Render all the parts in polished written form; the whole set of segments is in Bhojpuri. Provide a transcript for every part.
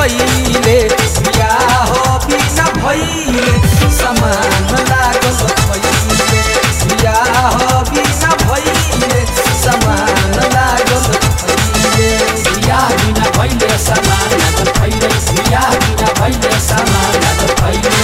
कइले बियाह बिना भइले समान लागल भइले बियाह बिना भइले समान लागल भइले बियाह बिना भइले समान लागल भइले बियाह बिना भइले समान लागल भइले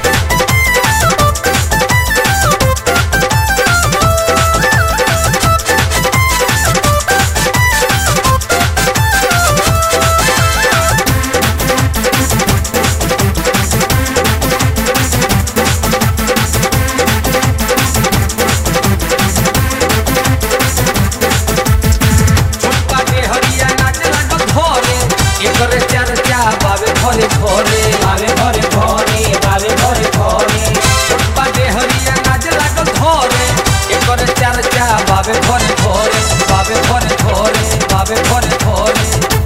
एकरे चर्चा बावे घरे घरे बावे घरे घरे बावे घरे घरे बावे हरिया नाच लागल घरे एकरे चर्चा बावे घरे घरे बावे घरे घरे बावे घरे घरे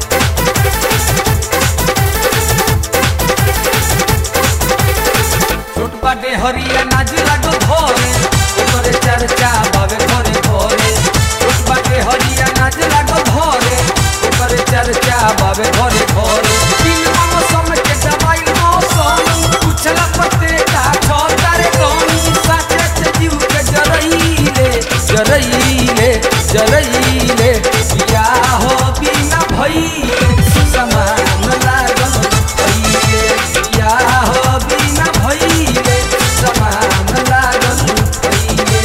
छोट बाटे हरिया नाच लागल घरे एकरे चर्चा बावे घरे घरे छोट बाटे हरिया नाच लागल घरे एकरे चर्चा बावे घरे घरे तीन मौसम के दवाई मौसम पूछला पते का छोटारे कौनी साथे से जीव के जरईले जरईले जरईले बियाह बिना भइले समान लागल भइले बियाह बिना भइले समान लागल भइले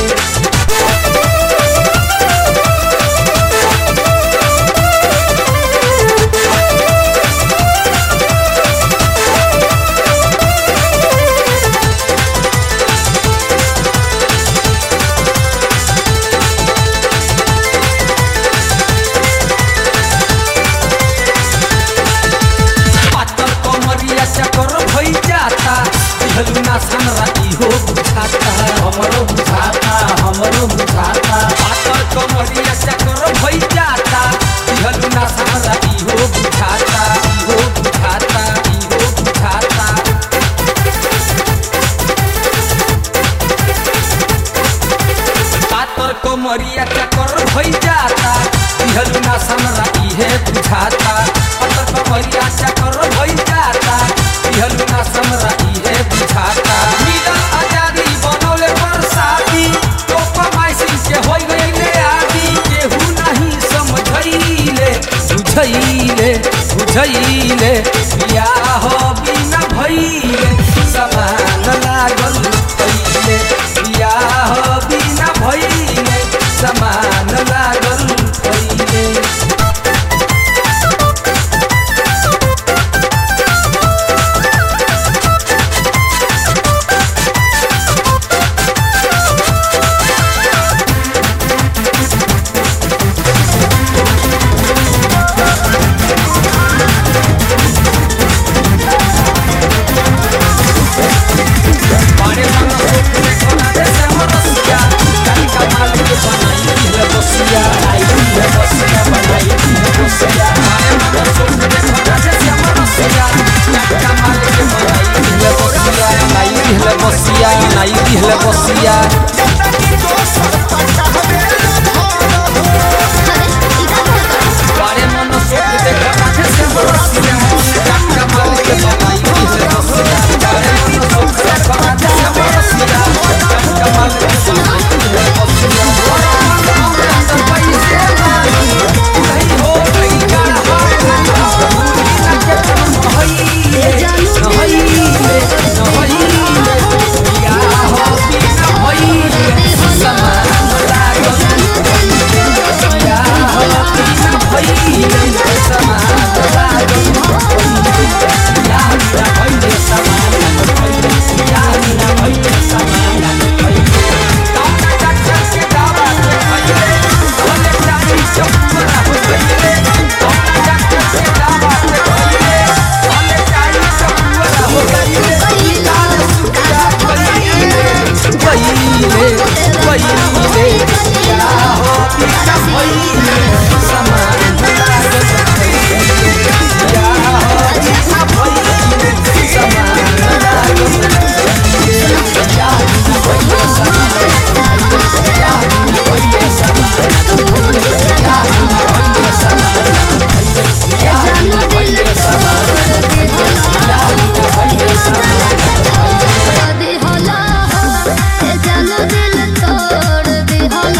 चक्कर भई जाता दिहलुना हमरा इहो